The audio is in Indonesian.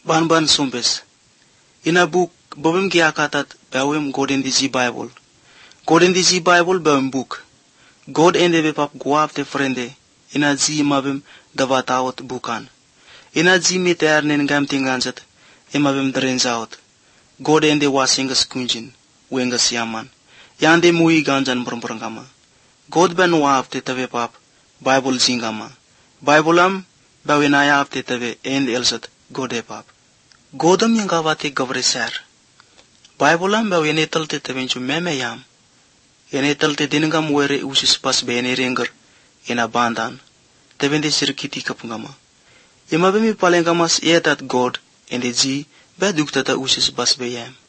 Ban sumpes. Ina book bobem kia katat bawem God in the Bible. God in the Bible bawem book. God ende bepap guap te frende. Ina zi mabem davatawat bukan. Ina zi meter nen gam tinganzat. Emabem drenzaut. God ende wasingas kunjin. Wengas yaman. Yande mui ganjan peremperangkama. God ben waf te tave pap. Bible zingama. Bible am bawinaya ap te tave end elsat God e pap. Godam yang gawate gavreser. Bible am bawine talte tavenchu meme yam. Ene talte dinengam were usis pas bene renger. Ena bandan. Tevende sirkiti kapungama. Imabemi palengamas etat God ende zi beduk tata usis pas beyam.